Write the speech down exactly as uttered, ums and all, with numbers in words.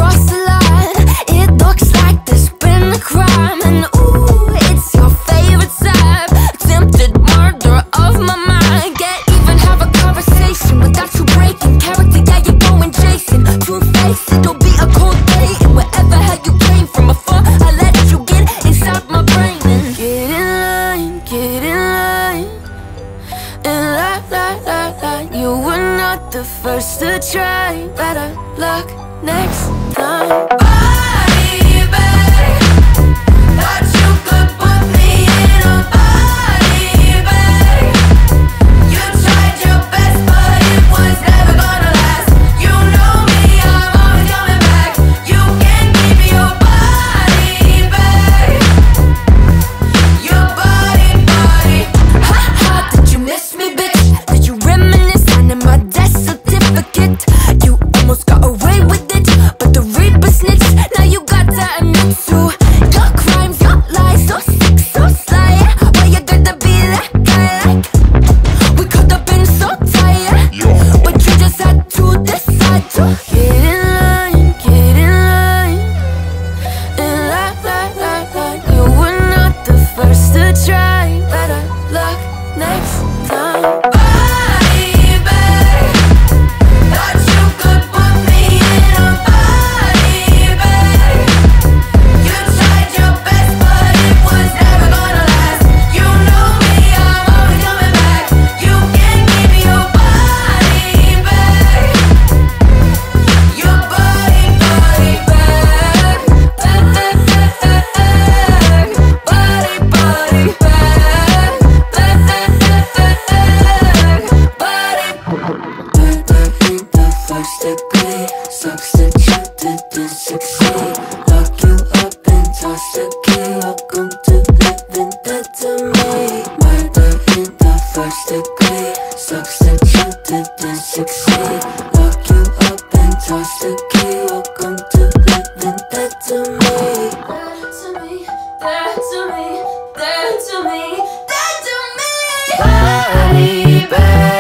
crossed the line. It looks like there's been a crime, and ooh, it's your favorite type. Attempted murder of my mind. Can't even have a conversation without you breaking character. Yeah, you're going Jason. True face, it'll be a cold day. And wherever hell you came from afar, I let you get inside my brain. And get in line, get in line. And la la la la, you were not the first to try. Better luck next time. Body bag, thought you could put me in a body bag. You tried your best, but it was never gonna last. You know me, I'm always coming back. You can keep your body bag. Your body, body. Ha ha, did you miss me, bitch? Did you reminisce on my death certificate? You almost got away with it, but the Reaper snitched. Now you got to admit to your crimes, your lies, so sick, so sly. Why you gotta be that guy? Like we could have been so tired, but you just had to decide to get in line, get in line. And la la la la, you were not the first to try. Better luck next time. Body bag, thought you could put me in a body bag. You tried your best, but it was never gonna last. You know me, I'm always coming back. You can keep your body bag. Your body, body bag. Bag, bag, bag, bag. Body, body bag. Bag, bag, bag, bag, bag. Body. Murder in the first degree. Sucks that you didn't succeed. Lock you up and toss the key. Welcome to living dead to me. Murder in the first degree. Sucks that you didn't succeed. Lock you up and toss the key. Welcome to living dead to me. Dead to me, dead to me, dead to me, dead to me. Body bag.